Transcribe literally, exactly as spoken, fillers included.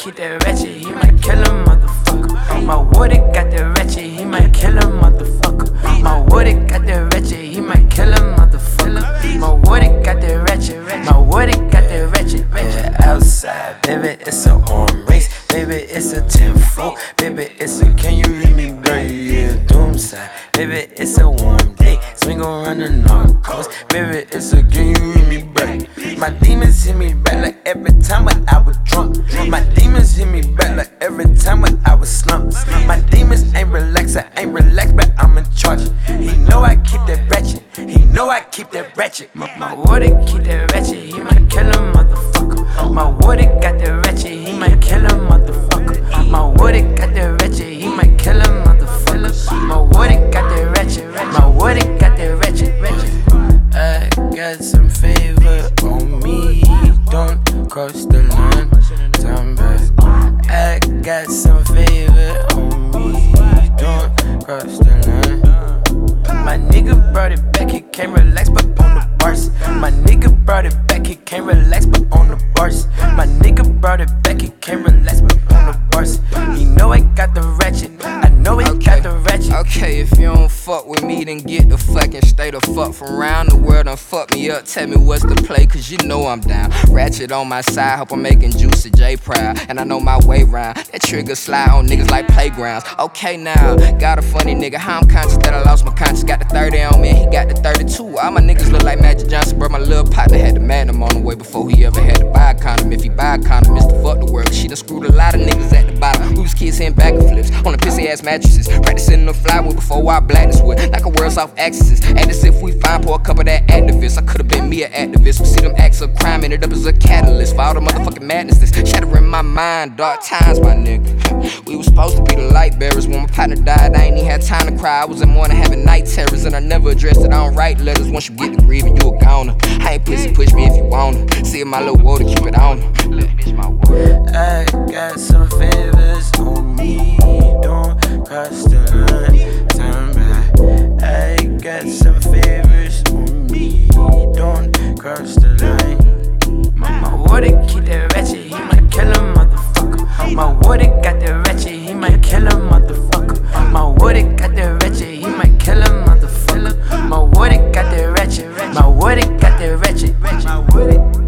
keep that ratchet, he might kill a motherfucker. My water got that ratchet, he might kill a motherfucker. My water got that ratchet, he might kill a motherfucker. My water got that ratchet, my water got that ratchet. Yeah, outside, baby, it's a arm race. Baby, it's a ten four. Baby, it's a can you read me, baby? Yeah, doomside. Baby, it's a warm day. Swing around the narcos. Baby, it's a can you read me, baby? My demons hit me back like every time when I was drunk. My demons hit me back like every time when I was slumped. My demons ain't relaxed, I ain't relaxed, but I'm in charge. He know I keep that ratchet. He know I keep that ratchet. My, my water keep that ratchet. He might kill a motherfucker. My water got that ratchet. He might kill a motherfucker. My water got that ratchet. He might kill a motherfucker. My water got that ratchet. My water got that ratchet. Ratchet. I got some favor on me. Don't cross the line. Time back. I got some favor on me. Don't cross the line. My nigga brought it back, he can't relax but on the bars. My nigga brought it back, he can't relax but on the bars. My nigga brought it back, he can't relax but on the bars. He know I got the ratchet, I know he okay. got the ratchet. Okay, if you don't fuck with me, then get the fucking stay the fuck from round the world and fuck me up. Tell me what's the play, cause you know I'm down. Ratchet on my side, hope I'm making Juicy J proud. And I know my way round. That trigger slide on niggas like playgrounds. Okay now, got a funny nigga, how I'm conscious that I lost my conscience. Got the thirty on me and he got the thirty-two. All my niggas look like Magic Johnson, bro. My little partner had the Magnum on the way before he ever had to buy a condom. If he buy a condom, it's to fuck the world. She done screwed a lot of niggas at the bottom. We was kids hitting back and flips on the pissy ass mattresses. Practicing the flywood before I blackness wood. Like a world's off axis. Act as if we find for a couple of that activists. I could've been me an activist. We see them acts of crime, ended up as a catalyst for all the motherfucking madness that's shattering my mind. Dark times, my nigga. We was supposed to be the light bearers. When my partner died, I ain't even had time to cry. I was in morning having night terrors, and I never addressed it. I don't write letters. Once you get the grieving, you a goner. I ain't pussy, push me if you wanna. See my little water, keep it on. I got some favors on me. Don't cross the line. Time back. I got some favors on me. Don't cross the line. My, my water keep that ratchet. He might kill a motherfucker. My water got that ratchet. He might kill a motherfucker. My water got that ratchet. He might kill a motherfucker. My water got that ratchet. My water got that ratchet. My water.